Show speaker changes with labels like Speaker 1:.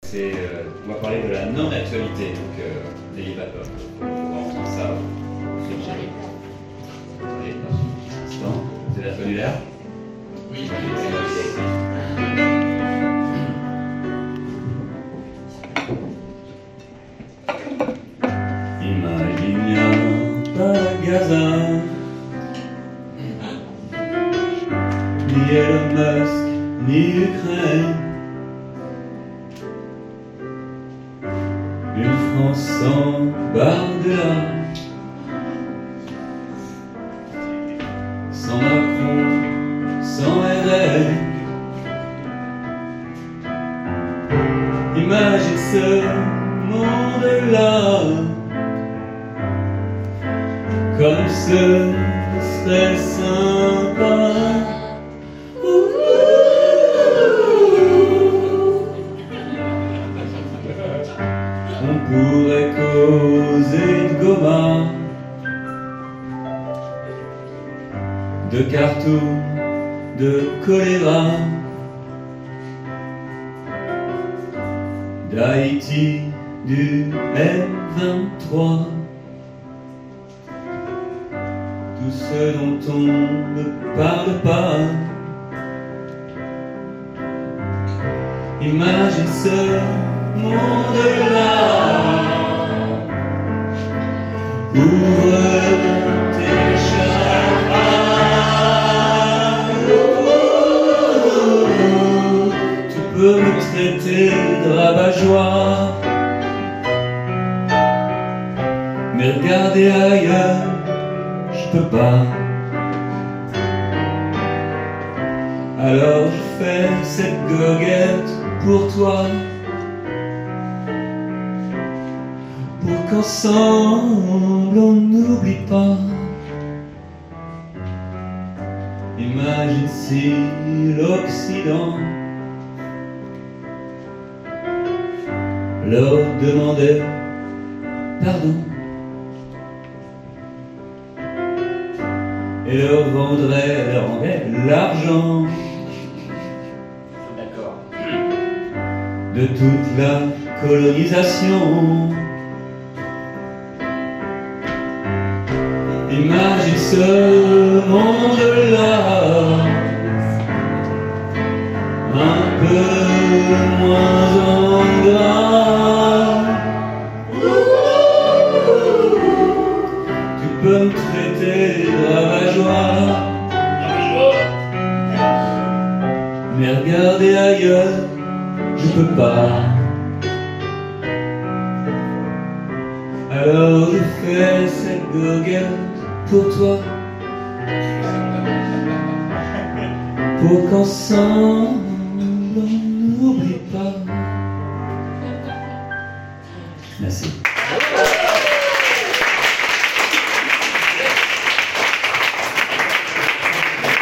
Speaker 1: On va parler de la non-actualité, donc n'ayez pas peur. On va entendre ça. Allez, instant, c'est la cellulaire. Oui. Imagine un magasin, ni Elon Musk, ni Ukraine. Une France sans Bardella, sans Macron, sans RN. Imagine ce monde-là, comme ce serait sympa. On pourrait causer de goma, de cartoon, de choléra, d'Haïti, du M23, tout ce dont on ne parle pas. Imagine ce monde-là, ouvre tes chapeaux, tu peux me traiter de rabat-joie, mais regarder ailleurs, je peux pas. Alors je fais cette goguette pour toi, pour qu'ensemble on n'oublie pas. Imagine si l'Occident leur demandait pardon et leur rendrait l'argent de toute la colonisation. Imagine ce monde-là, un peu moins ingrat. Tu peux me traiter de rabat-joie, mais regarder ailleurs, je peux pas. Alors je fais cette goguette pour toi, pour qu'ensemble on n'oublie pas. Merci.